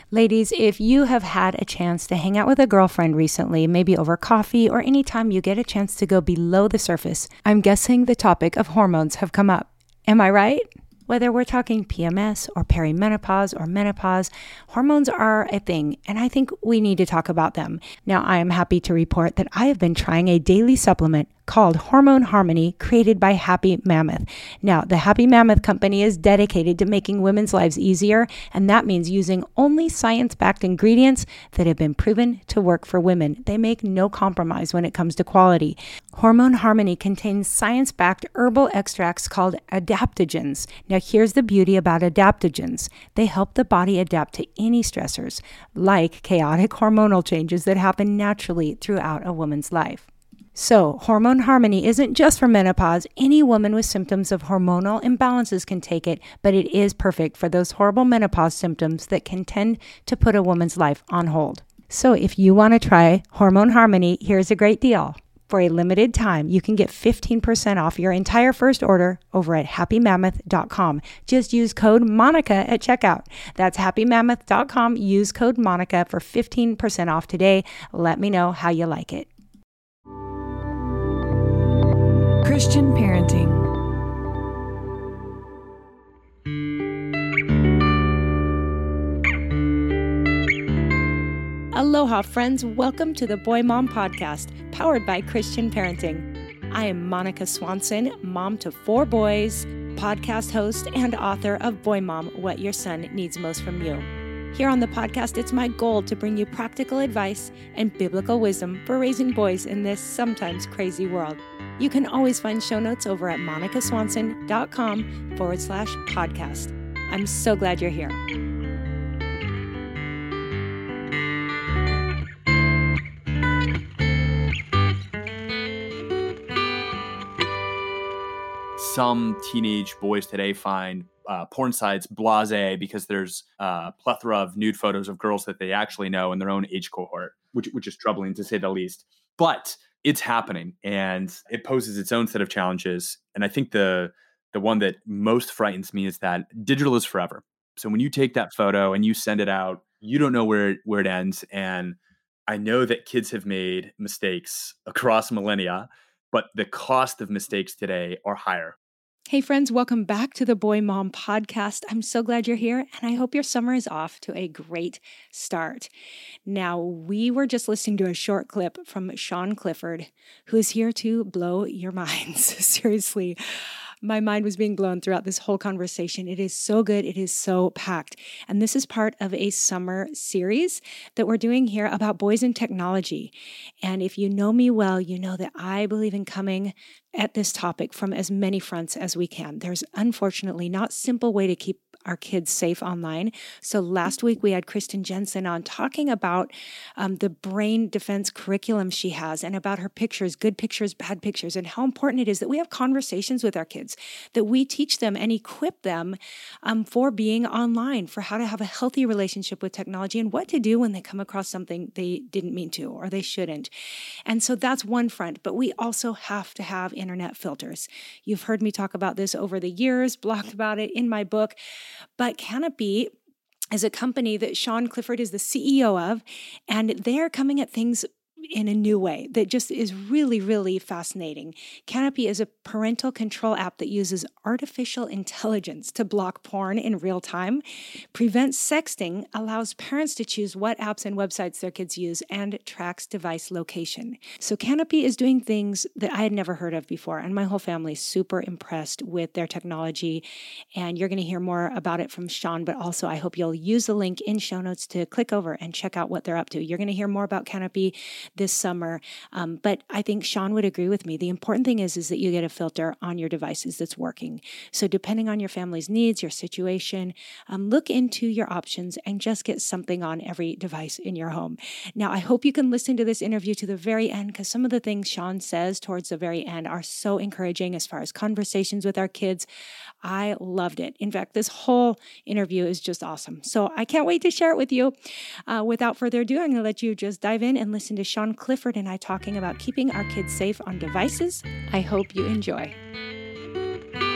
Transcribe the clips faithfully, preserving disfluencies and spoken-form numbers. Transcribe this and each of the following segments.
Ladies, if you have had a chance to hang out with a girlfriend recently, maybe over coffee or anytime you get a chance to go below the surface, I'm guessing the topic of hormones have come up. Am I right? Whether we're talking P M S or perimenopause or menopause, hormones are a thing, and I think we need to talk about them. Now, I am happy to report that I have been trying a daily supplement called Hormone Harmony, created by Happy Mammoth. Now, the Happy Mammoth company is dedicated to making women's lives easier, and that means using only science-backed ingredients that have been proven to work for women. They make no compromise when it comes to quality. Hormone Harmony contains science-backed herbal extracts called adaptogens. Now, here's the beauty about adaptogens. They help the body adapt to any stressors, like chaotic hormonal changes that happen naturally throughout a woman's life. So, Hormone Harmony isn't just for menopause. Any woman with symptoms of hormonal imbalances can take it, but it is perfect for those horrible menopause symptoms that can tend to put a woman's life on hold. So, if you want to try Hormone Harmony, here's a great deal. For a limited time, you can get fifteen percent off your entire first order over at happy mammoth dot com. Just use code MONICA at checkout. That's happy mammoth dot com. Use code MONICA for fifteen percent off today. Let me know how you like it. Christian parenting. Aloha, friends. Welcome to the Boy Mom Podcast, powered by Christian Parenting. I am Monica Swanson, mom to four boys, podcast host, and author of Boy Mom, What Your Son Needs Most From You. Here on the podcast, it's my goal to bring you practical advice and biblical wisdom for raising boys in this sometimes crazy world. You can always find show notes over at monicaswanson.com forward slash podcast. I'm so glad you're here. Some teenage boys today find uh, porn sites blasé because there's a plethora of nude photos of girls that they actually know in their own age cohort, which, which is troubling to say the least. But it's happening, and it poses its own set of challenges. And I think the the one that most frightens me is that digital is forever. So when you take that photo and you send it out, you don't know where, where it ends. And I know that kids have made mistakes across millennia, but the cost of mistakes today are higher. Hey friends, welcome back to the Boy Mom Podcast. I'm so glad you're here, and I hope your summer is off to a great start. Now, we were just listening to a short clip from Sean Clifford, who is here to blow your minds. Seriously, my mind was being blown throughout this whole conversation. It is so good. It is so packed. And this is part of a summer series that we're doing here about boys and technology. And if you know me well, you know that I believe in coming at this topic from as many fronts as we can. There's unfortunately not a simple way to keep our kids safe online. So last week we had Kristen Jensen on talking about um, the brain defense curriculum she has and about her pictures, good pictures, bad pictures, and how important it is that we have conversations with our kids, that we teach them and equip them um, for being online, for how to have a healthy relationship with technology and what to do when they come across something they didn't mean to or they shouldn't. And so that's one front, but we also have to have internet filters. You've heard me talk about this over the years, blogged about it in my book. But Canopy is a company that Sean Clifford is the C E O of, and they're coming at things in a new way that just is really, really fascinating. Canopy is a parental control app that uses artificial intelligence to block porn in real time, prevents sexting, allows parents to choose what apps and websites their kids use, and tracks device location. So Canopy is doing things that I had never heard of before, and my whole family is super impressed with their technology, and you're going to hear more about it from Sean, but also I hope you'll use the link in show notes to click over and check out what they're up to. You're going to hear more about Canopy this summer. Um, but I think Sean would agree with me. The important thing is, is that you get a filter on your devices that's working. So depending on your family's needs, your situation, um, look into your options and just get something on every device in your home. Now, I hope you can listen to this interview to the very end, because some of the things Sean says towards the very end are so encouraging as far as conversations with our kids. I loved it. In fact, this whole interview is just awesome. So I can't wait to share it with you. Uh, without further ado, I'm going to let you just dive in and listen to Sean Clifford and I talking about keeping our kids safe on devices. I hope you enjoy.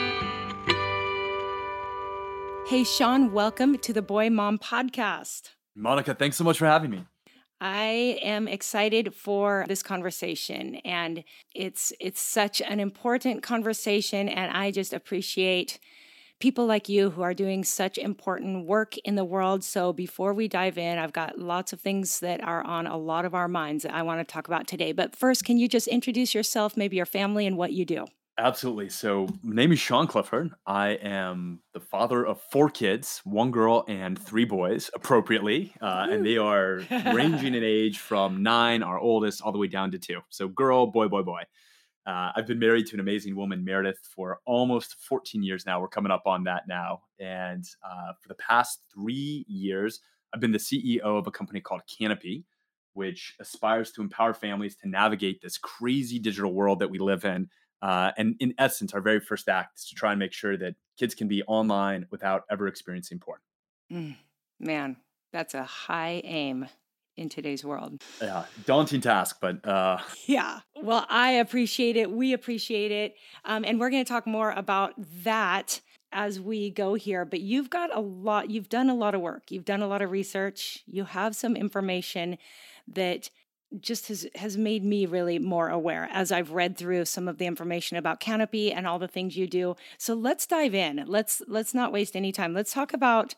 Hey, Sean, welcome to the Boy Mom Podcast. Monica, thanks so much for having me. I am excited for this conversation, and it's it's such an important conversation, and I just appreciate people like you who are doing such important work in the world. So before we dive in, I've got lots of things that are on a lot of our minds that I want to talk about today. But first, can you just introduce yourself, maybe your family, and what you do? Absolutely. So, my name is Sean Clifford. I am the father of four kids, one girl and three boys, appropriately. Uh, and they are ranging in age from nine, our oldest, all the way down to two. So, girl, boy, boy, boy. Uh, I've been married to an amazing woman, Meredith, for almost fourteen years now. We're coming up on that now. And uh, for the past three years, I've been the C E O of a company called Canopy, which aspires to empower families to navigate this crazy digital world that we live in. Uh, and in essence, our very first act is to try and make sure that kids can be online without ever experiencing porn. Mm, man, that's a high aim in today's world. Yeah, daunting task, but uh, Yeah. Well, I appreciate it. We appreciate it. Um, and we're going to talk more about that as we go here. But you've got a lot, you've done a lot of work. You've done a lot of research. You have some information that just has, has made me really more aware as I've read through some of the information about Canopy and all the things you do. So let's dive in. Let's let's not waste any time. Let's talk about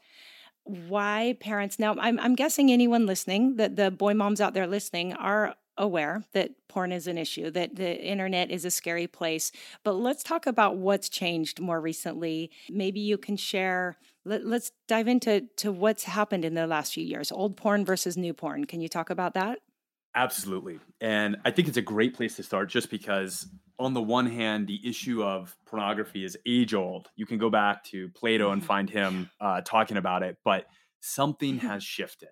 why parents now. I'm I'm guessing anyone listening, that the boy moms out there listening are aware that porn is an issue, that the internet is a scary place. But let's talk about what's changed more recently. Maybe you can share. Let, let's dive into to what's happened in the last few years. Old porn versus new porn. Can you talk about that? absolutely. And I think it's a great place to start just because, on the one hand, the issue of pornography is age old. You can go back to Plato and find him uh, talking about it, but something has shifted.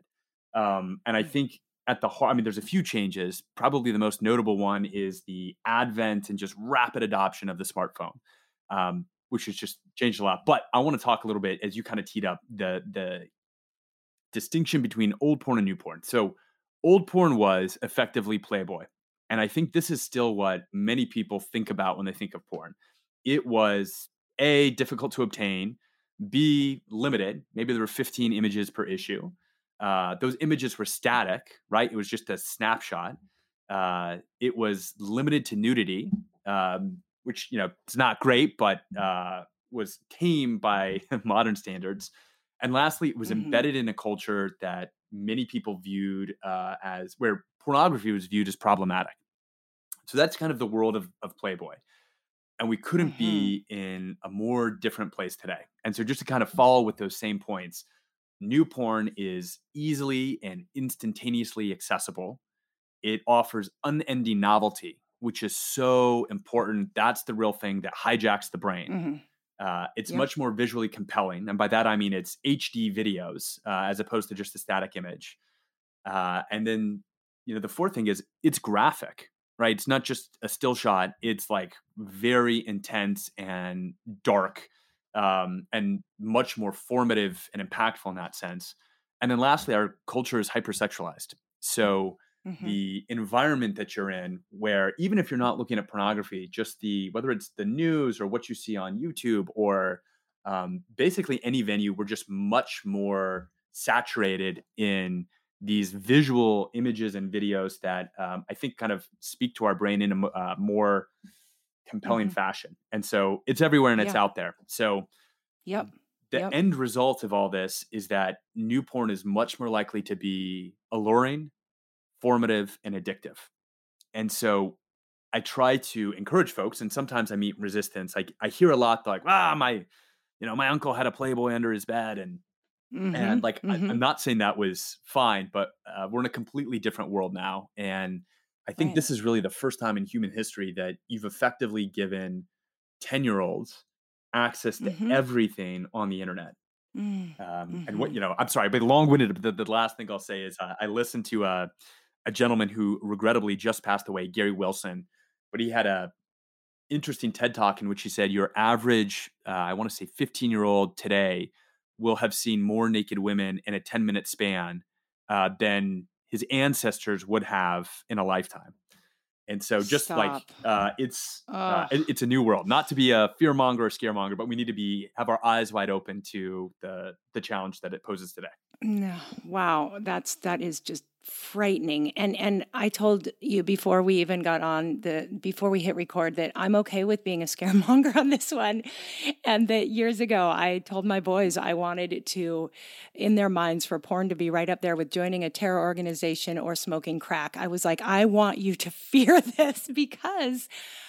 Um, and I think at the heart, I mean, there's a few changes. Probably the most notable one is the advent and just rapid adoption of the smartphone, um, which has just changed a lot. But I want to talk a little bit, as you kind of teed up, the the distinction between old porn and new porn. So old porn was effectively Playboy. And I think this is still what many people think about when they think of porn. It was A, difficult to obtain, B, limited. Maybe there were fifteen images per issue. Uh, those images were static, right? It was just a snapshot. Uh, it was limited to nudity, um, which, you know, it's not great, but uh, was tame by modern standards. And lastly, it was Mhm. embedded in a culture that many people viewed uh, as where pornography was viewed as problematic. So that's kind of the world of, of Playboy. And we couldn't Mhm. be in a more different place today. And so just to kind of follow with those same points, new porn is easily and instantaneously accessible. It offers unending novelty, which is so important. That's the real thing that hijacks the brain. Mhm. Uh, it's Yep. much more visually compelling. And by that, I mean it's H D videos uh, as opposed to just a static image. Uh, and then, you know, the fourth thing is it's graphic, right? It's not just a still shot. It's like very intense and dark, um, and much more formative and impactful in that sense. And then lastly, our culture is hypersexualized. So Mhm. the environment that you're in, where even if you're not looking at pornography, just the whether it's the news or what you see on YouTube or um, basically any venue, we're just much more saturated in these visual images and videos that um, I think kind of speak to our brain in a uh, more compelling Mhm. fashion. And so it's everywhere and it's Yeah. out there. So Yep. the Yep. end result of all this is that new porn is much more likely to be alluring, formative, and addictive. And so I try to encourage folks, and sometimes I meet resistance. I, I hear a lot like, ah, my, you know, my uncle had a Playboy under his bed, and and Mhm. like, I, I'm Mhm. not saying that was fine, but uh, we're in a completely different world now. And I think Right. this is really the first time in human history that you've effectively given ten year olds access to Mhm. everything on the internet. Mm. Um, and what, Mhm. you know, I'm sorry, but long winded. But the, the last thing I'll say is uh, I listened to a, a gentleman who regrettably just passed away, Gary Wilson, but he had a interesting TED talk in which he said your average, uh, I want to say fifteen year old today will have seen more naked women in a ten minute span uh, than his ancestors would have in a lifetime. And so just like Stop. uh, it's uh, Ugh. it- it's a new world. Not to be a fear monger or scaremonger, but we need to be have our eyes wide open to the the challenge that it poses today. No, wow, that's that is just frightening. And and I told you before we even got on the before we hit record that I'm okay with being a scaremonger on this one. And that years ago I told my boys I wanted it to, in their minds, for porn to be right up there with joining a terror organization or smoking crack. I was like, I want you to fear this because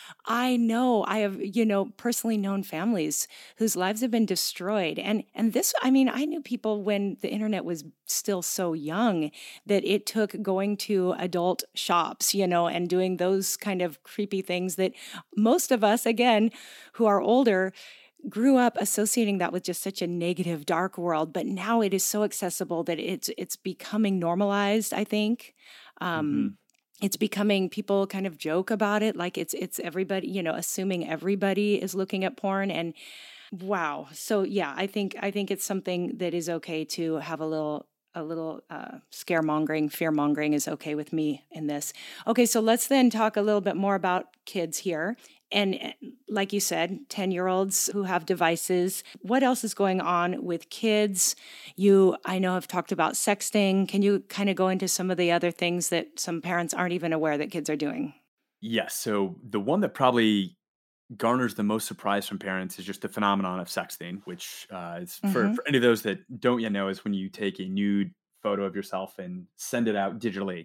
I know I have, you know, personally known families whose lives have been destroyed. And and this, I mean, I knew people when the internet was still so young that it took going to adult shops, you know, and doing those kind of creepy things that most of us, again, who are older, grew up associating that with just such a negative, dark world. But now it is so accessible that it's it's becoming normalized, I think. hmm Um, it's becoming, people kind of joke about it, like it's it's everybody, you know, assuming everybody is looking at porn. And wow. So yeah, I think I think it's something that is okay to have a little a little uh, scaremongering, fear mongering is okay with me in this. Okay, so let's then talk a little bit more about kids here. And uh, like you said, ten year olds who have devices. What else is going on with kids? You, I know, have talked about sexting. Can you kind of go into some of the other things that some parents aren't even aware that kids are doing? Yes. So the one that probably garners the most surprise from parents is just the phenomenon of sexting, which uh, is for, Mm-hmm. for any of those that don't yet know, is when you take a nude photo of yourself and send it out digitally.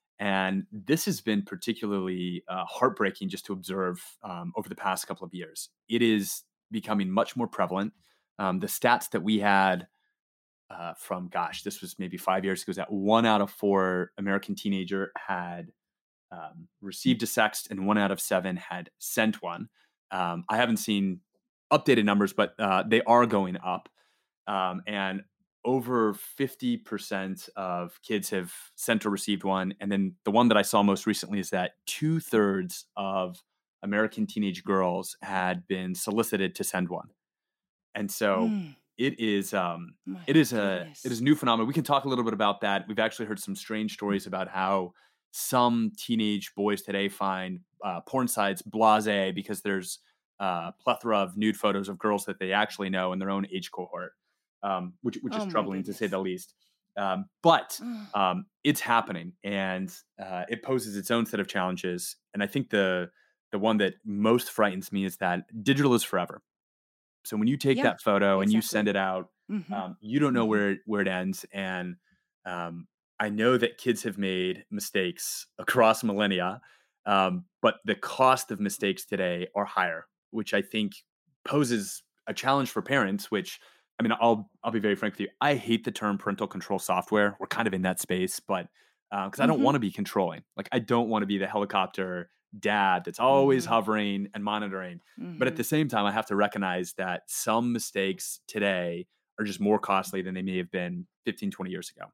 And this has been particularly uh, heartbreaking just to observe um, over the past couple of years. It is becoming much more prevalent. Um, the stats that we had uh, from, gosh, this was maybe five years ago, is that one out of four American teenager had um, received a sext, and one out of seven had sent one. Um, I haven't seen updated numbers, but uh, they are going up. Um, and over fifty percent of kids have sent or received one. And then the one that I saw most recently is that two thirds of American teenage girls had been solicited to send one. And so Mm, it is um, my it is a it is goodness. a new phenomenon. We can talk a little bit about that. We've actually heard some strange stories about how some teenage boys today find uh, porn sites blasé because there's a plethora of nude photos of girls that they actually know in their own age cohort, um, which which is Oh my troubling to say the goodness. least. Um, but Ugh. um, it's happening, and uh, it poses its own set of challenges. And I think the the one that most frightens me is that digital is forever. So when you take Yeah, that photo and you send exactly. it out, Mm-hmm. um, you don't know Mm-hmm. where where it ends. And um, I know that kids have made mistakes across millennia, um, but the cost of mistakes today are higher, which I think poses a challenge for parents. Which, I mean, I'll I'll be very frank with you. I hate the term parental control software. We're kind of in that space, but because I don't Mm-hmm. want to be controlling, like I don't want to be the helicopter dad that's always Mm-hmm. hovering and monitoring. But at Mm-hmm. the same time, I have to recognize that some mistakes today are just more costly than they may have been fifteen, twenty years ago.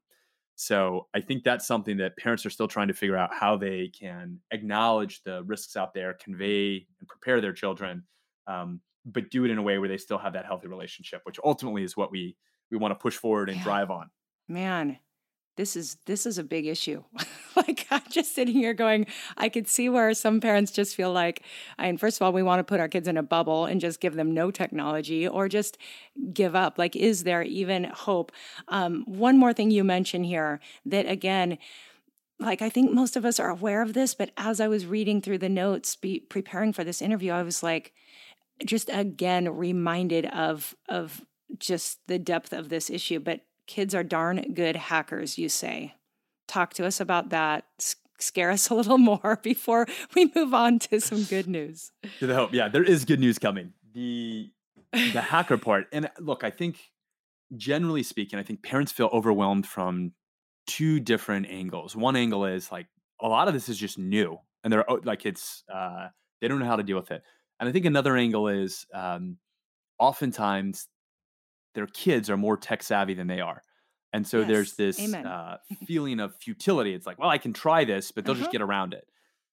So I think that's something that parents are still trying to figure out how they can acknowledge the risks out there, convey and prepare their children, um, but do it in a way where they still have that healthy relationship, which ultimately is what we we want to push forward and Yeah, drive on. man. This is this is a big issue. Like I'm just sitting here going, I could see where some parents just feel like, I mean, first of all, we want to put our kids in a bubble and just give them no technology or just give up. Like, is there even hope? Um, one more thing you mentioned here that again, like I think most of us are aware of this, but as I was reading through the notes, be preparing for this interview, I was like, just again reminded of of just the depth of this issue. But kids are darn good hackers, you say. Talk to us about that. S- Scare us a little more before we move on to some good news. To the hope, yeah, there is good news coming. The the hacker part, and look, I think generally speaking, I think parents feel overwhelmed from two different angles. One angle is like a lot of this is just new, and they're oh, like it's uh, they don't know how to deal with it. And I think another angle is um, oftentimes their kids are more tech savvy than they are, and so there's Yes. this Amen. uh, feeling of futility. It's like, well, I can try this, but they'll just Uh-huh. get around it.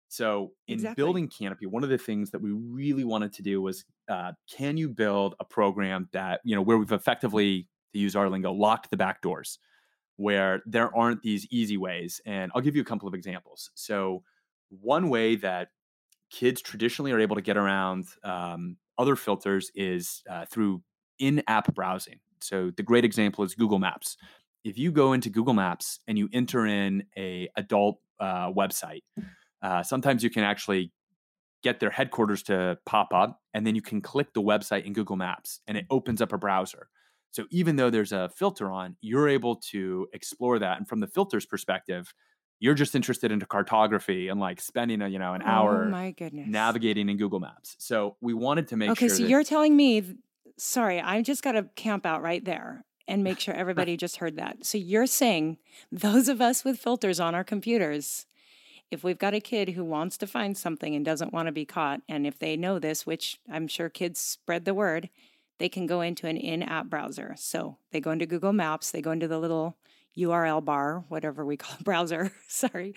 So in Exactly. building Canopy, one of the things that we really wanted to do was, uh, can you build a program that, you know, where we've effectively, to use our lingo, locked the back doors, where there aren't these easy ways. And I'll give you a couple of examples. So one way that kids traditionally are able to get around um, other filters is uh, through in-app browsing. So the great example is Google Maps. If you go into Google Maps and you enter in a adult uh, website, uh, sometimes you can actually get their headquarters to pop up, and then you can click the website in Google Maps, and it opens up a browser. So even though there's a filter on, you're able to explore that. And from the filter's perspective, you're just interested into cartography and like spending a, you know, an Oh hour my goodness. navigating in Google Maps. So we wanted to make Okay, sure so that you're telling me, th- sorry, I just got to camp out right there and make sure everybody just heard that. So you're saying those of us with filters on our computers, if we've got a kid who wants to find something and doesn't want to be caught, and if they know this, which I'm sure kids spread the word, they can go into an in-app browser. So they go into Google Maps, they go into the little U R L bar, whatever we call it, browser, sorry,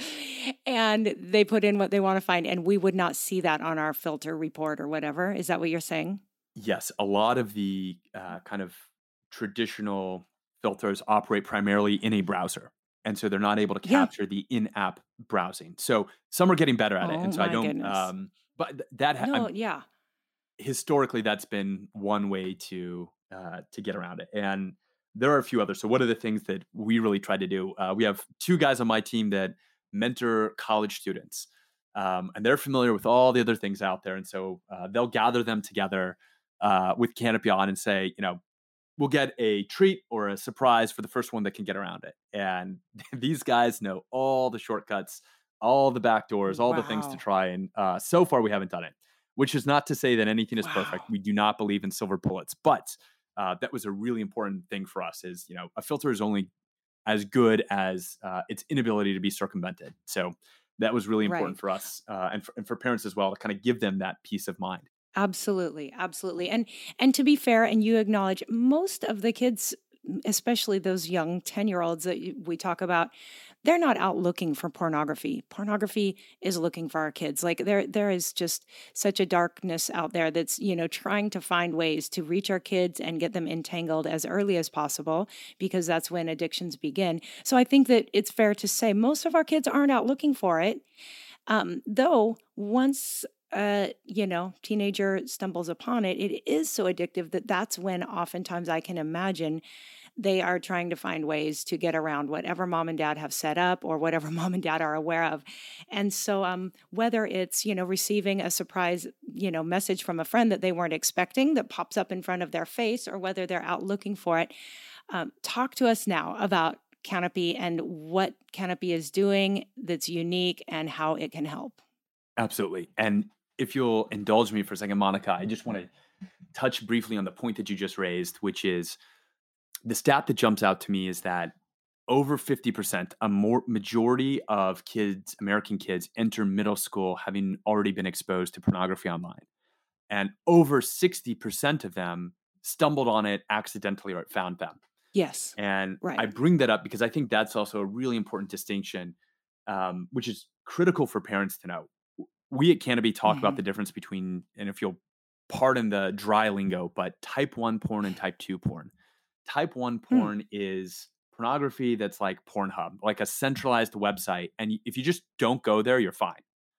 and they put in what they want to find, and we would not see that on our filter report or whatever. Is that what you're saying? yes, a lot of the uh, kind of traditional filters operate primarily in a browser. And so they're not able to Yeah. capture the in-app browsing. So some are getting better at it. Oh And so I my don't, goodness. um, but th- that, ha- No, I'm, yeah. historically, that's been one way to, uh, to get around it. And there are a few others. So what are the things that we really try to do? Uh, we have two guys on my team that mentor college students. Um, and they're familiar with all the other things out there. And so uh, they'll gather them together uh, with Canopy on and say, you know, we'll get a treat or a surprise for the first one that can get around it. And these guys know all the shortcuts, all the back doors, all the things to Wow. try. And uh, so far, we haven't done it, which is not to say that anything is perfect. Wow. We do not believe in silver bullets, but uh, that was a really important thing for us is, you know, a filter is only as good as uh, its inability to be circumvented. So that was really Right. important for us uh, and, for, and for parents as well to kind of give them that peace of mind. Absolutely, absolutely. And and to be fair, and you acknowledge most of the kids, m- especially those young ten-year-olds that you- we talk about, they're not out looking for pornography. Pornography is looking for our kids. Like there there is just such a darkness out there that's, you know, trying to find ways to reach our kids and get them entangled as early as possible because that's when addictions begin. So I think that it's fair to say most of our kids aren't out looking for it. Um, though once uh, you know, teenager stumbles upon it, it is so addictive that that's when oftentimes I can imagine they are trying to find ways to get around whatever mom and dad have set up or whatever mom and dad are aware of. And so um, whether it's, you know, receiving a surprise, you know, message from a friend that they weren't expecting that pops up in front of their face or whether they're out looking for it, um, talk to us now about Canopy and what Canopy is doing that's unique and how it can help. Absolutely. And if you'll indulge me for a second, Monica, I just want to touch briefly on the point that you just raised, which is the stat that jumps out to me is that over fifty percent, a more majority of kids, American kids, enter middle school having already been exposed to pornography online. And over sixty percent of them stumbled on it accidentally or it found them. Yes. And Right. I bring that up because I think that's also a really important distinction, um, which is critical for parents to know. We at Canopy talk about Mhm. the difference between, and if you'll pardon the dry lingo, but type one porn and type two porn. Type one Hmm. porn is pornography that's like Pornhub, like a centralized website. And y- if you just don't go there, you're fine.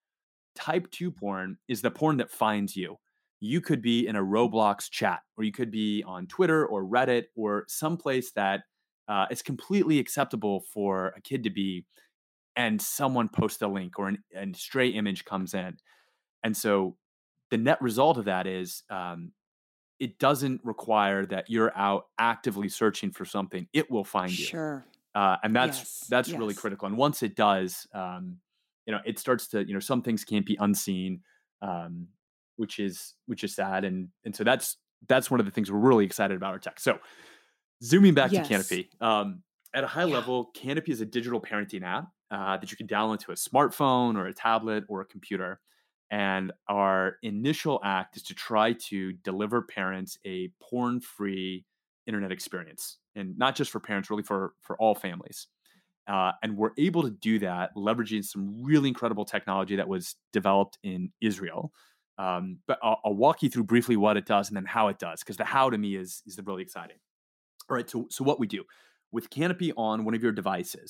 Type two porn is the porn that finds you. You could be in a Roblox chat, or you could be on Twitter or Reddit or someplace that uh, is completely acceptable for a kid to be, and someone posts a link or an, a stray image comes in. And so the net result of that is um, it doesn't require that you're out actively searching for something. It will find you. Sure. Uh, and that's Yes. that's really Yes. critical. And once it does, um, you know, it starts to, you know, some things can't be unseen, um, which is which is sad. And and so that's that's one of the things we're really excited about our tech. So zooming back to Yes. Canopy, um, at a high Yeah. level, Canopy is a digital parenting app uh, that you can download to a smartphone or a tablet or a computer. And our initial act is to try to deliver parents a porn-free internet experience, and not just for parents, really for for all families. Uh, and we're able to do that leveraging some really incredible technology that was developed in Israel. Um, but I'll, I'll walk you through briefly what it does and then how it does, because the how to me is is really exciting. All right, so so what we do with Canopy on one of your devices,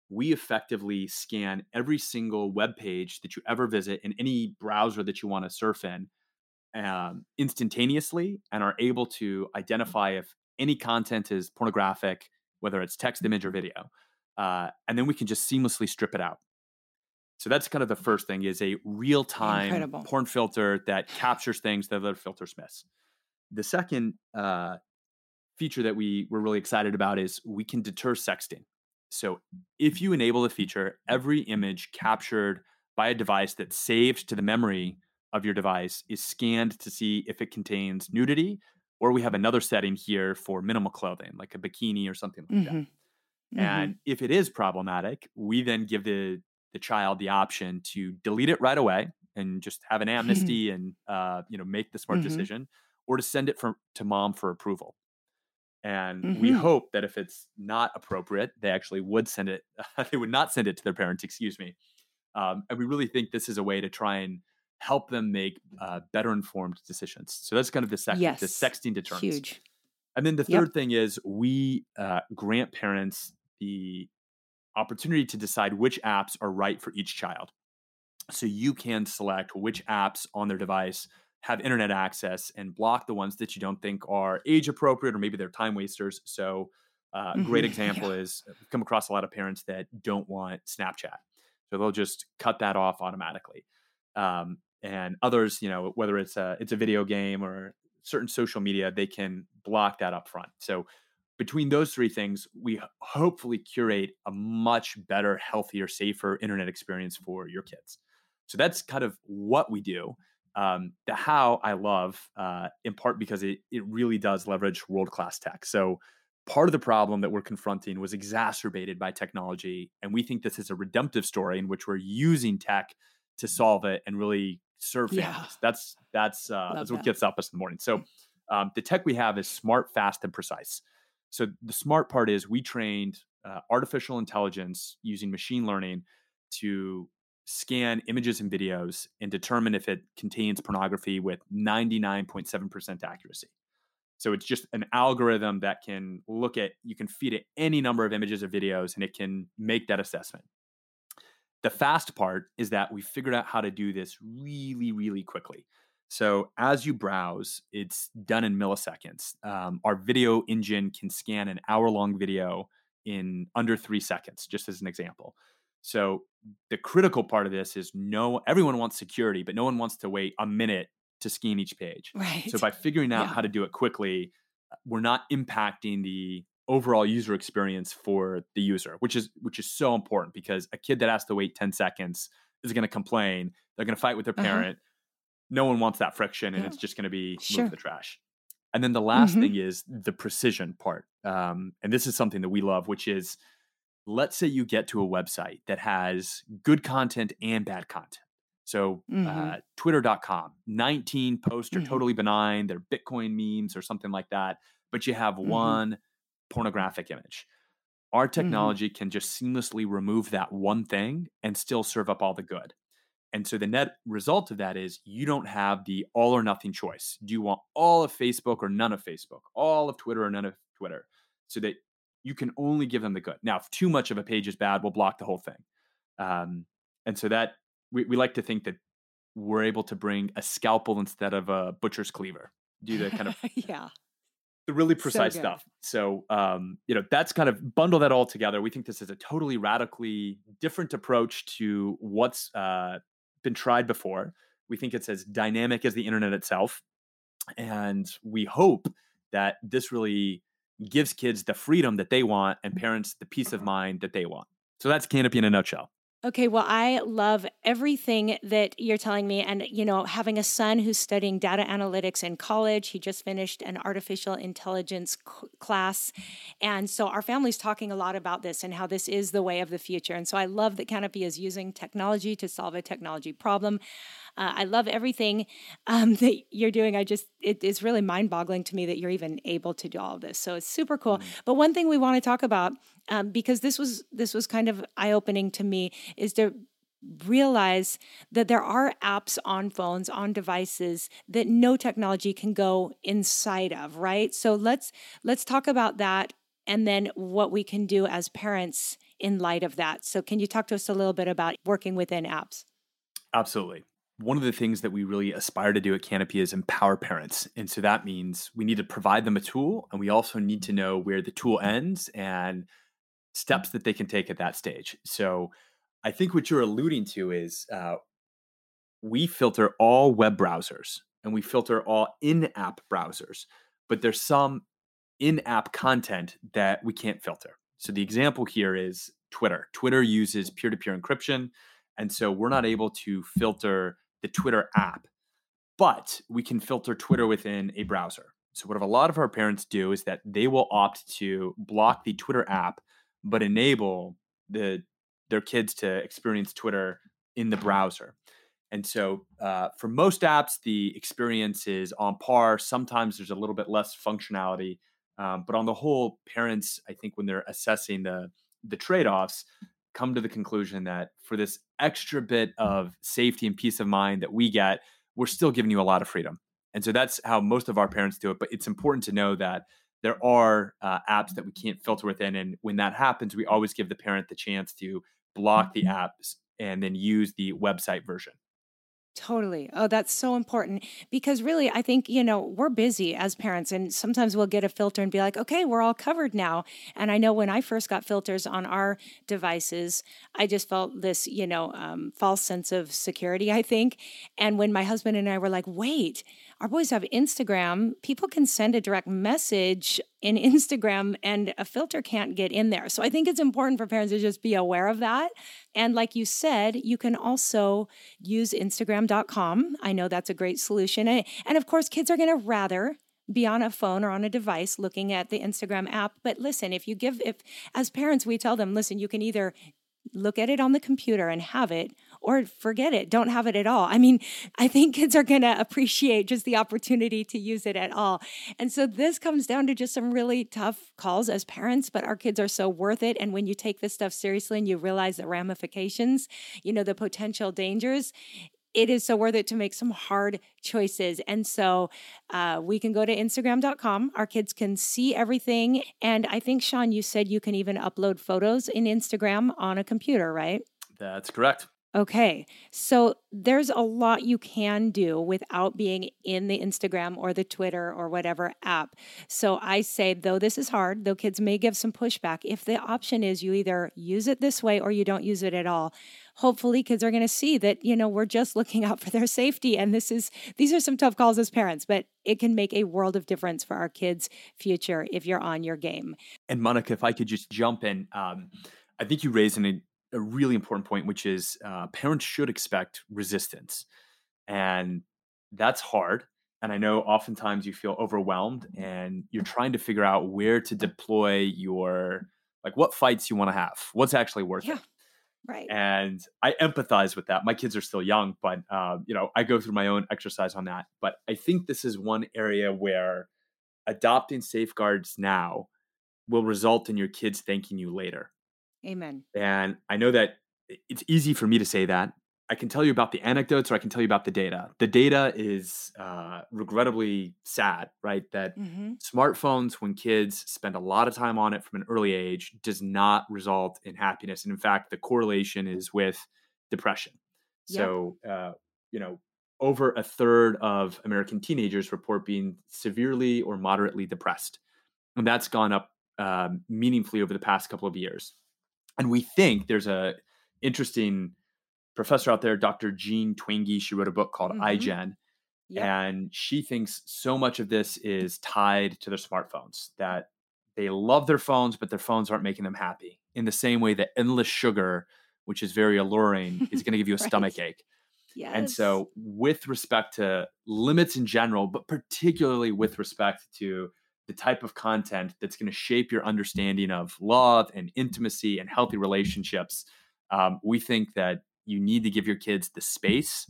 we effectively scan every single web page that you ever visit in any browser that you want to surf in um, instantaneously, and are able to identify if any content is pornographic, whether it's text, image, or video. Uh, and then we can just seamlessly strip it out. So that's kind of the first thing, is a real-time Incredible. porn filter that captures things that other filters miss. The second uh, feature that we were really excited about is we can deter sexting. So if you enable the feature, every image captured by a device that's saved to the memory of your device is scanned to see if it contains nudity, or we have another setting here for minimal clothing, like a bikini or something like Mm-hmm. that. And if it is problematic, we then give the, the child the option to delete it right away and just have an amnesty and uh, you know, make the smart Mhm. decision, or to send it for, to mom for approval. And we Mhm. hope that if it's not appropriate, they actually would send it. They would not send it to their parents, excuse me. Um, and we really think this is a way to try and help them make uh, better informed decisions. So that's kind of the second, Yes. the sexting deterrence. Huge. And then the Yep. third thing is we uh, grant parents the opportunity to decide which apps are right for each child. So you can select which apps on their device have internet access and block the ones that you don't think are age appropriate, or maybe they're time wasters. So uh, a great Mhm. example Yeah. is we've come across a lot of parents that don't want Snapchat. So they'll just cut that off automatically. Um, and others, you know, whether it's a, it's a video game or certain social media, they can block that up front. So between those three things, we h- hopefully curate a much better, healthier, safer internet experience for your kids. So that's kind of what we do. Um, the how I love, uh, in part because it it really does leverage world-class tech. So part of the problem that we're confronting was exacerbated by technology, and we think this is a redemptive story in which we're using tech to solve it and really serve Yeah. families. That's that's uh, Love that's what that. gets up us in the morning. So um, the tech we have is smart, fast, and precise. So the smart part is we trained uh, artificial intelligence using machine learning to scan images and videos and determine if it contains pornography with ninety-nine point seven percent accuracy. So it's just an algorithm that can look at, you can feed it any number of images or videos and it can make that assessment. The fast part is that we figured out how to do this really, really quickly. So as you browse, it's done in milliseconds. Um, our video engine can scan an hour-long video in under three seconds, just as an example. So the critical part of this is no, everyone wants security, but no one wants to wait a minute to scan each page. Right. So by figuring out Yeah. how to do it quickly, we're not impacting the overall user experience for the user, which is which is so important, because a kid that has to wait ten seconds is going to complain. They're going to fight with their Uh-huh. parent. No one wants that friction, and Yeah. it's just going to be moved Sure. to the trash. And then the last Mhm. thing is the precision part. Um, and this is something that we love, which is, let's say you get to a website that has good content and bad content. So Mhm. uh, twitter dot com, nineteen posts are Mhm. totally benign. They're Bitcoin memes or something like that. But you have Mhm. one pornographic image. Our Mhm. technology can just seamlessly remove that one thing and still serve up all the good. And so the net result of that is you don't have the all or nothing choice. Do you want all of Facebook or none of Facebook? All of Twitter or none of Twitter? So that you can only give them the good. Now, if too much of a page is bad, we'll block the whole thing. Um, and so that we, we like to think that we're able to bring a scalpel instead of a butcher's cleaver. Do the kind of Yeah. the really So precise good. stuff. So, um, you know, that's kind of bundle that all together. We think this is a totally radically different approach to what's uh, been tried before. We think it's as dynamic as the internet itself. And we hope that this really gives kids the freedom that they want and parents the peace of mind that they want. So that's Canopy in a nutshell. Okay, well, I love everything that you're telling me. And, you know, having a son who's studying data analytics in college, he just finished an artificial intelligence c- class. And so our family's talking a lot about this and how this is the way of the future. And so I love that Canopy is using technology to solve a technology problem. Uh, I love everything um, that you're doing. I just, it is really mind boggling to me that you're even able to do all of this. So it's super cool. Mm. But one thing we want to talk about, um, because this was, this was kind of eye opening to me, is to realize that there are apps on phones, on devices that no technology can go inside of, right? So let's, let's talk about that, and then what we can do as parents in light of that. So can you talk to us a little bit about working within apps? Absolutely. One of the things that we really aspire to do at Canopy is empower parents. And so that means we need to provide them a tool, and we also need to know where the tool ends and steps that they can take at that stage. So I think what you're alluding to is uh, we filter all web browsers and we filter all in-app browsers, but there's some in-app content that we can't filter. So the example here is Twitter. Twitter uses peer-to-peer encryption, and so we're not able to filter the Twitter app, but we can filter Twitter within a browser. So what a lot of our parents do is that they will opt to block the Twitter app, but enable the their kids to experience Twitter in the browser. And so uh, for most apps, the experience is on par. Sometimes there's a little bit less functionality. Um, but on the whole, parents, I think when they're assessing the, the trade-offs, come to the conclusion that for this extra bit of safety and peace of mind that we get, we're still giving you a lot of freedom. And so that's how most of our parents do it. But it's important to know that there are uh, apps that we can't filter within. And when that happens, we always give the parent the chance to block the apps and then use the website version. Totally. Oh, that's so important because really, I think, you know, we're busy as parents and sometimes we'll get a filter and be like, okay, we're all covered now. And I know when I first got filters on our devices, I just felt this, you know, um, false sense of security, I think. And when my husband and I were like, wait, our boys have Instagram, people can send a direct message in Instagram and a filter can't get in there. So I think it's important for parents to just be aware of that. And like you said, you can also use Instagram dot com. I know that's a great solution. And, and of course, kids are going to rather be on a phone or on a device looking at the Instagram app. But listen, if you give, if as parents, we tell them, listen, you can either look at it on the computer and have it, or forget it, don't have it at all. I mean, I think kids are going to appreciate just the opportunity to use it at all. And so this comes down to just some really tough calls as parents, but our kids are so worth it. And when you take this stuff seriously and you realize the ramifications, you know, the potential dangers, it is so worth it to make some hard choices. And so uh, we can go to Instagram dot com. Our kids can see everything. And I think, Sean, you said you can even upload photos in Instagram on a computer, right? That's correct. Okay, so there's a lot you can do without being in the Instagram or the Twitter or whatever app. So I say, though this is hard, though kids may give some pushback, if the option is you either use it this way or you don't use it at all, hopefully kids are going to see that, you know, we're just looking out for their safety. And this is, these are some tough calls as parents, but it can make a world of difference for our kids' future if you're on your game. And Monica, if I could just jump in, um, I think you raised an a really important point, which is uh, parents should expect resistance. And that's hard. And I know oftentimes you feel overwhelmed and you're trying to figure out where to deploy your, like what fights you want to have, what's actually worth Yeah, it. right. And I empathize with that. My kids are still young, but uh, you know, I go through my own exercise on that. But I think this is one area where adopting safeguards now will result in your kids thanking you later. Amen. And I know that it's easy for me to say that. I can tell you about the anecdotes or I can tell you about the data. The data is uh, regrettably sad, right? That Mm-hmm. smartphones, when kids spend a lot of time on it from an early age, does not result in happiness. And in fact, the correlation is with depression. Yep. So, uh, you know, over a third of American teenagers report being severely or moderately depressed. And that's gone up um, meaningfully over the past couple of years. And we think there's a interesting professor out there, Doctor Jean Twenge. She wrote a book called Mm-hmm. iGen. Yep. And she thinks so much of this is tied to their smartphones, that they love their phones, but their phones aren't making them happy. In the same way that endless sugar, which is very alluring, is going to give you a Right. stomach ache. Yes. And so with respect to limits in general, but particularly with respect to the type of content that's going to shape your understanding of love and intimacy and healthy relationships, um, we think that you need to give your kids the space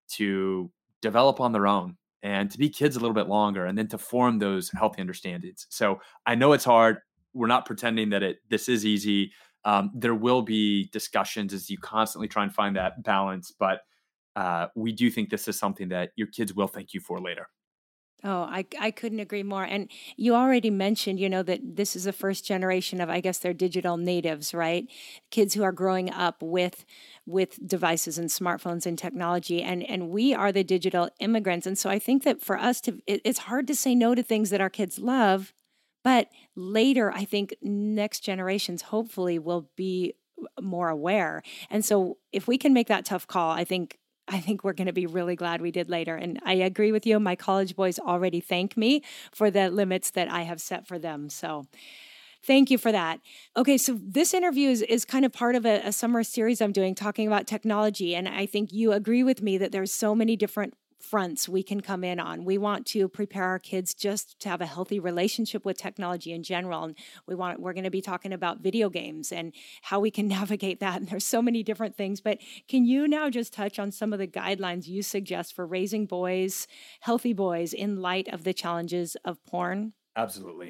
to develop on their own and to be kids a little bit longer and then to form those healthy understandings. So I know it's hard. We're not pretending that it this is easy. Um, there will be discussions as you constantly try and find that balance, but uh, we do think this is something that your kids will thank you for later. Oh, I, I couldn't agree more. And you already mentioned, you know, that this is the first generation of, I guess, they're digital natives, right? Kids who are growing up with with devices and smartphones and technology. And and we are the digital immigrants. And so I think that for us to, it, it's hard to say no to things that our kids love. But later, I think next generations hopefully will be more aware. And so if we can make that tough call, I think I think we're going to be really glad we did later. And I agree with you. My college boys already thank me for the limits that I have set for them. So thank you for that. Okay, so this interview is, is kind of part of a, a summer series I'm doing talking about technology. And I think you agree with me that there's so many different fronts we can come in on. We want to prepare our kids just to have a healthy relationship with technology in general. And we want, we're going to be talking about video games and how we can navigate that. And there's so many different things, but can you now just touch on some of the guidelines you suggest for raising boys, healthy boys, in light of the challenges of porn? Absolutely.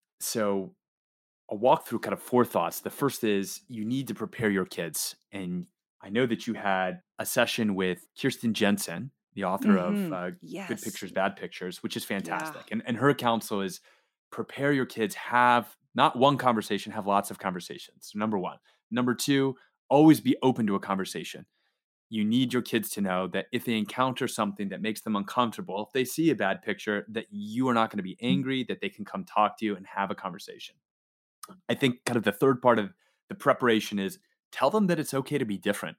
So I'll walk through kind of four thoughts. The first is you need to prepare your kids. And I know that you had a session with Kirsten Jensen, the author Mm-hmm. of uh, Yes. Good Pictures, Bad Pictures, which is fantastic. Yeah. And, and her counsel is prepare your kids, have not one conversation, have lots of conversations. Number one. Number two, always be open to a conversation. You need your kids to know that if they encounter something that makes them uncomfortable, if they see a bad picture, that you are not going to be angry, that they can come talk to you and have a conversation. I think kind of the third part of the preparation is tell them that it's okay to be different.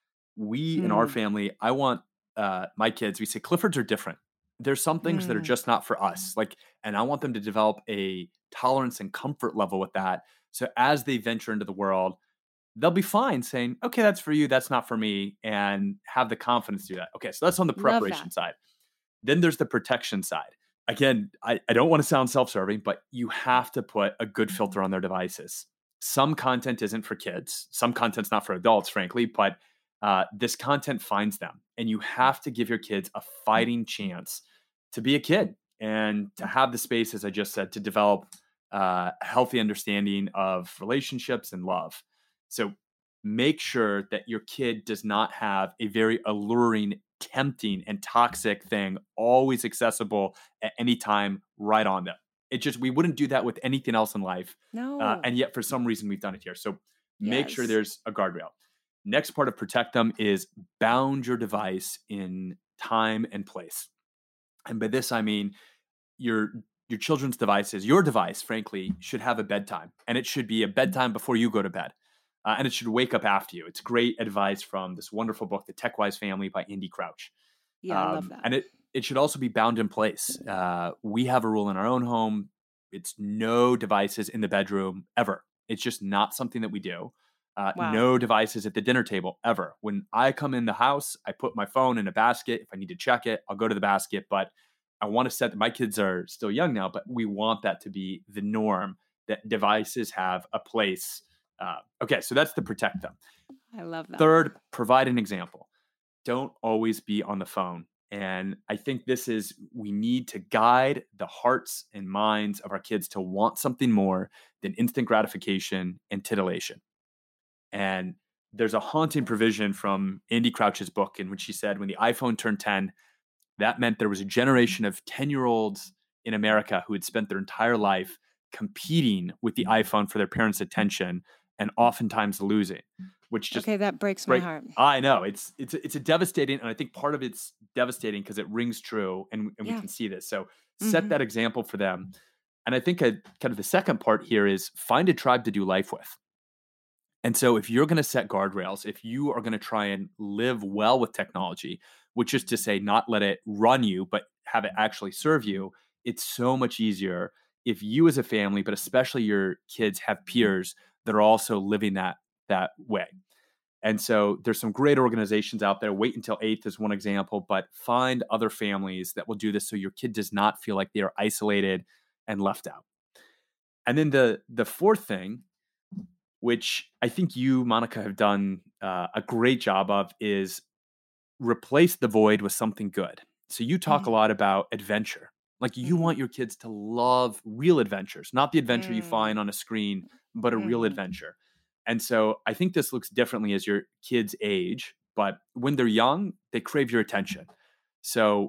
We in our Mm. family, I want uh, my kids, we say Cliffords are different. There's some things that are Mm. just not for us. Like, and I want them to develop a tolerance and comfort level with that. So as they venture into the world, they'll be fine saying, okay, that's for you, that's not for me, and have the confidence to do that. Okay, so that's on the Love preparation that. side. Then there's the protection side. Again, I, I don't want to sound self-serving, but you have to put a good filter on their devices. Some content isn't for kids. Some content's not for adults, frankly, but uh, this content finds them. And you have to give your kids a fighting chance to be a kid and to have the space, as I just said, to develop uh, a healthy understanding of relationships and love. So make sure that your kid does not have a very alluring, tempting, and toxic thing always accessible at any time right on them. It just, we wouldn't do that with anything else in life. No. Uh, and yet for some reason we've done it here. So make sure Yes. there's a guardrail. Next part of protect them is bound your device in time and place. And by this, I mean your your children's devices, your device, frankly, should have a bedtime. And it should be a bedtime before you go to bed. Uh, and it should wake up after you. It's great advice from this wonderful book, The TechWise Family by Andy Crouch. Yeah, I love Um, that. and it it should also be bound in place. Uh, we have a rule in our own home. It's no devices in the bedroom ever. It's just not something that we do. Uh, Wow. No devices at the dinner table ever. When I come in the house, I put my phone in a basket. If I need to check it, I'll go to the basket. But I want to set, my kids are still young now, but we want that to be the norm, that devices have a place. Uh, okay, so that's to protect them. I love that. Third, provide an example. Don't always be on the phone. And I think this is, we need to guide the hearts and minds of our kids to want something more than instant gratification and titillation. And there's a haunting provision from Andy Crouch's book in which he said when the iPhone turned ten, that meant there was a generation of ten-year-olds in America who had spent their entire life competing with the iPhone for their parents' attention and oftentimes losing, which just Okay, that breaks break- my heart. I know it's it's a, it's a devastating, and I think part of it's devastating because it rings true, and, and we Yeah. can see this. So set Mhm. that example for them. And I think a, kind of the second part here is find a tribe to do life with. And so if you're going to set guardrails, if you are going to try and live well with technology, which is to say not let it run you, but have it actually serve you, it's so much easier if you as a family, but especially your kids, have peers that are also living that that way. And so there's some great organizations out there. Wait Until Eighth is one example, but find other families that will do this so your kid does not feel like they are isolated and left out. And then the the fourth thing, which I think you, Monica, have done uh, a great job of, is replace the void with something good. So you talk Mhm. a lot about adventure. Like you Mhm. want your kids to love real adventures, not the adventure you Mm. find on a screen, but a real Mhm. adventure. And so I think this looks differently as your kids age, but when they're young, they crave your attention. So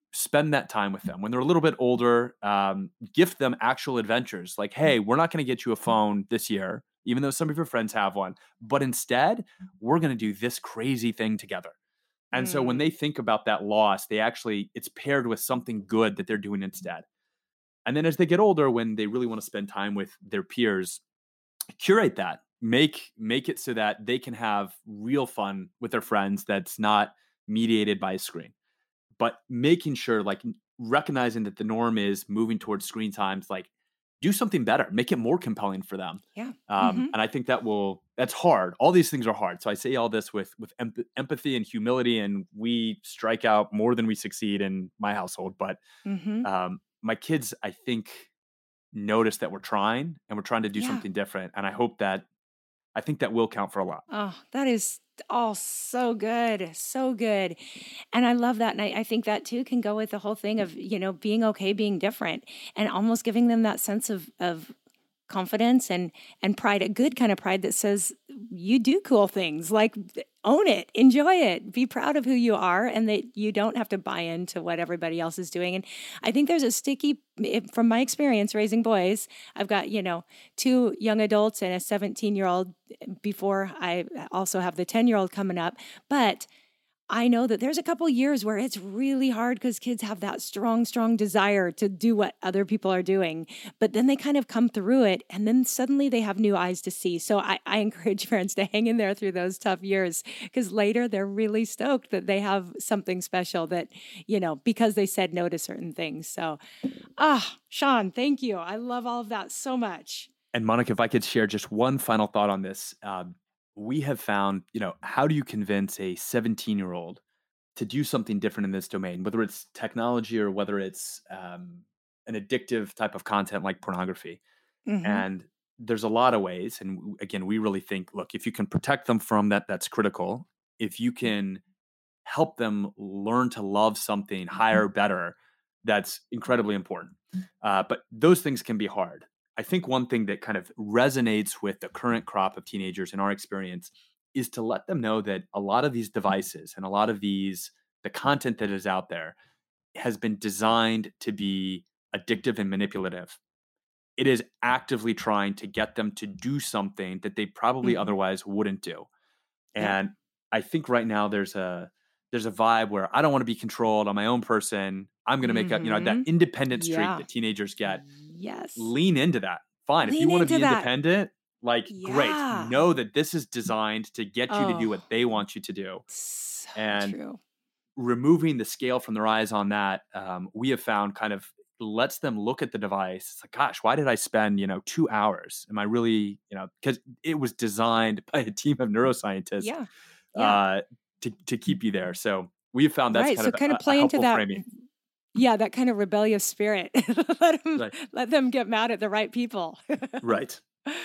spend that time with them. When they're a little bit older, um, gift them actual adventures. Like, hey, we're not going to get you a phone this year, even though some of your friends have one, but instead, we're going to do this crazy thing together. And so when Mm. they think about that loss, they actually, it's paired with something good that they're doing instead. And then as they get older, when they really want to spend time with their peers, curate that. Make make it so that they can have real fun with their friends that's not mediated by a screen. But making sure, like recognizing that the norm is moving towards screen times, like do something better, make it more compelling for them. Yeah. Um, hmm and I think that will, that's hard. All these things are hard. So I say all this with, with emp- empathy and humility, and we strike out more than we succeed in my household. But hmm um, my kids, I think, notice that we're trying and we're trying to do Yeah. something different. And I hope that, I think that will count for a lot. Oh, that is all so good. So good. And I love that. And I, I think that too can go with the whole thing of, you know, being okay, being different, and almost giving them that sense of, of confidence and, and pride, a good kind of pride that says you do cool things, like own it, enjoy it, be proud of who you are, and that you don't have to buy into what everybody else is doing. And I think there's a sticky, from my experience raising boys, I've got, you know, two young adults and a seventeen year old before I also have the ten year old coming up. But I know that there's a couple years where it's really hard because kids have that strong, strong desire to do what other people are doing. But then they kind of come through it, and then suddenly they have new eyes to see. So I, I encourage parents to hang in there through those tough years, because later they're really stoked that they have something special that, you know, because they said no to certain things. So, ah, Sean, thank you. I love all of that so much. And Monica, if I could share just one final thought on this, um, we have found, you know, how do you convince a seventeen year old to do something different in this domain, whether it's technology or whether it's um, an addictive type of content like pornography? Mm-hmm. And there's a lot of ways. And w- again, we really think, look, if you can protect them from that, that's critical. If you can help them learn to love something higher, better, that's incredibly important. Uh, but those things can be hard. I think one thing that kind of resonates with the current crop of teenagers in our experience is to let them know that a lot of these devices and a lot of these, the content that is out there has been designed to be addictive and manipulative. It is actively trying to get them to do something that they probably Mm-hmm. otherwise wouldn't do. Yep. And I think right now there's a there's a vibe where I don't want to be controlled. I'm my own person. I'm going to make a, you know, that Mm-hmm. independent streak Yeah. that teenagers get. Yes. Lean into that. Fine. If you Lean want to into be that. independent, like great. Yeah. Know that this is designed to get you to do Oh, what they want you to do. so And true. removing the scale from their eyes on that, um, we have found kind of lets them look at the device. It's like, gosh, why did I spend, you know, two hours? Am I really, you know, because it was designed by a team of neuroscientists Yeah. Yeah. uh, to, to keep you there. So we have found that's Right. kind So of kind a, of a play into helpful that. framing. Yeah, that kind of rebellious spirit. let them Right. let them get mad at the right people. Right.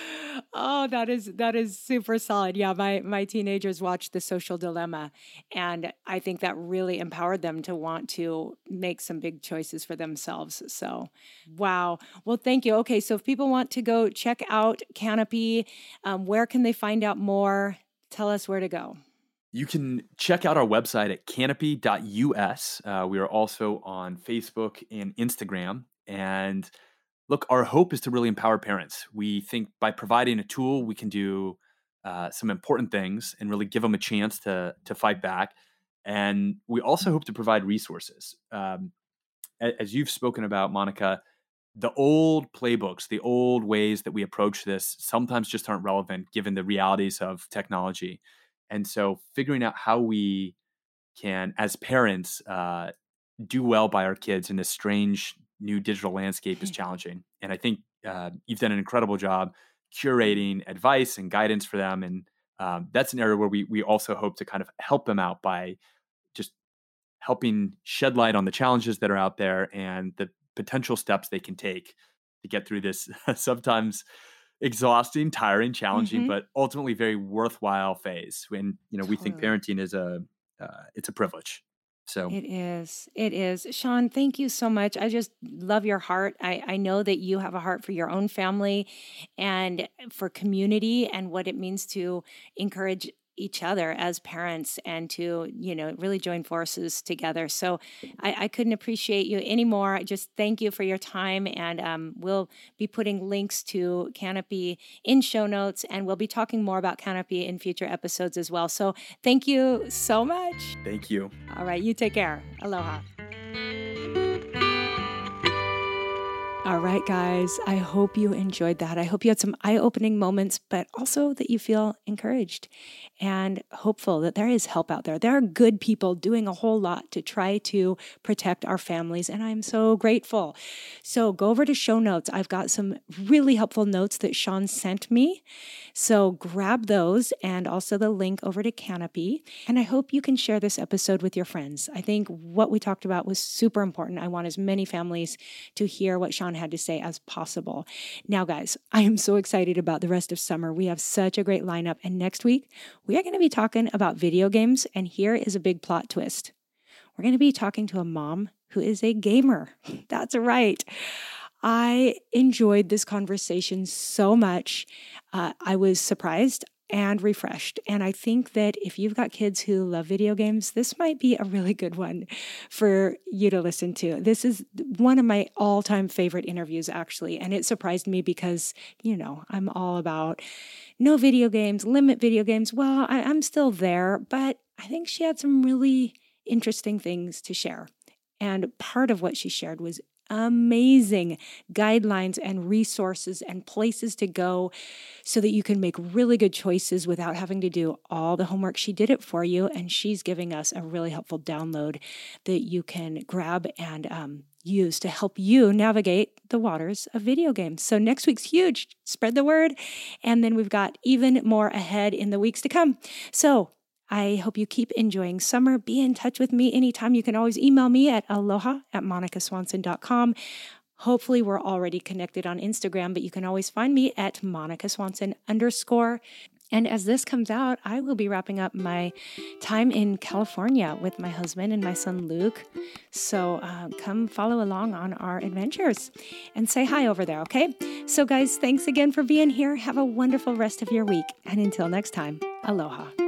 Oh, that is that is super solid. Yeah, my my teenagers watched The Social Dilemma, and I think that really empowered them to want to make some big choices for themselves. So, wow. Well, thank you. Okay, so if people want to go check out Canopy, um, where can they find out more? Tell us where to go. You can check out our website at canopy dot U S. Uh, we are also on Facebook and Instagram. And look, our hope is to really empower parents. We think by providing a tool, we can do uh, some important things and really give them a chance to to fight back. And we also hope to provide resources. Um, a- as you've spoken about, Monica, the old playbooks, the old ways that we approach this sometimes just aren't relevant given the realities of technology. And so figuring out how we can, as parents, uh, do well by our kids in this strange new digital landscape is challenging. And I think uh, you've done an incredible job curating advice and guidance for them. And um, that's an area where we we also hope to kind of help them out by just helping shed light on the challenges that are out there and the potential steps they can take to get through this sometimes exhausting, tiring, challenging, Mm-hmm. but ultimately very worthwhile phase. When you know we think Totally. parenting is a uh, it's a privilege. So It is. It is. Sean, thank you so much. I just love your heart. I, I know that you have a heart for your own family and for community and what it means to encourage each other as parents and to, you know, really join forces together. So I, I couldn't appreciate you anymore. Just thank you for your time. And um, we'll be putting links to Canopy in show notes, and we'll be talking more about Canopy in future episodes as well. So thank you so much. Thank you. All right. You take care. Aloha. All right, guys, I hope you enjoyed that. I hope you had some eye-opening moments, but also that you feel encouraged and hopeful that there is help out there. There are good people doing a whole lot to try to protect our families, and I'm so grateful. So go over to show notes. I've got some really helpful notes that Sean sent me. So grab those and also the link over to Canopy. And I hope you can share this episode with your friends. I think what we talked about was super important. I want as many families to hear what Sean had to say as possible. Now, guys, I am so excited about the rest of summer. We have such a great lineup. And next week, we are going to be talking about video games. And here is a big plot twist. We're going to be talking to a mom who is a gamer. That's right. I enjoyed this conversation so much. Uh, I was surprised and refreshed. And I think that if you've got kids who love video games, this might be a really good one for you to listen to. This is one of my all-time favorite interviews, actually. And it surprised me because, you know, I'm all about no video games, limit video games. Well, I, I'm still there, but I think she had some really interesting things to share. And part of what she shared was amazing guidelines and resources and places to go so that you can make really good choices without having to do all the homework. She did it for you, and she's giving us a really helpful download that you can grab and um, use to help you navigate the waters of video games. So next week's huge. Spread the word. And then we've got even more ahead in the weeks to come. So I hope you keep enjoying summer. Be in touch with me anytime. You can always email me at aloha at monica swanson dot com. Hopefully we're already connected on Instagram, but you can always find me at Monica Swanson underscore. And as this comes out, I will be wrapping up my time in California with my husband and my son, Luke. So uh, come follow along on our adventures and say hi over there, okay? So guys, thanks again for being here. Have a wonderful rest of your week. And until next time, aloha.